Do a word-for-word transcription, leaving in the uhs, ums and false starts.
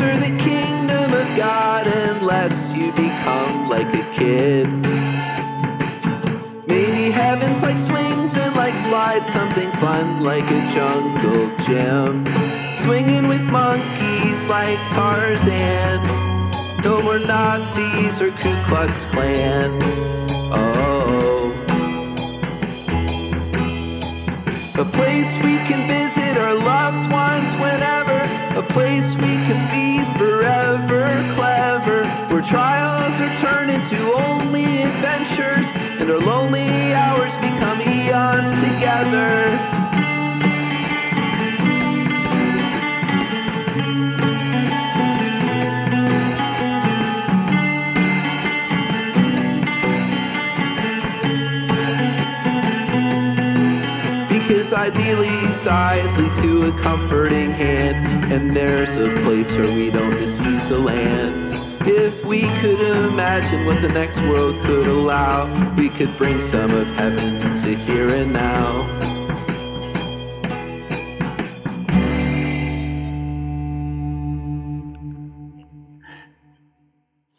enter the kingdom of God unless you become like a kid. Maybe heaven's like swings and like slides, something fun like a jungle gym. Swinging with monkeys like Tarzan. No more Nazis or Ku Klux Klan. Oh. A place we can visit our loved ones whenever. A place we can be forever clever. Where trials are turned into only adventures, and our lonely hours become eons together. Because ideally sighs lead to a comforting hand, and there's a place where we don't misuse the land. If we could imagine what the next world could allow, we could bring some of heaven to here and now.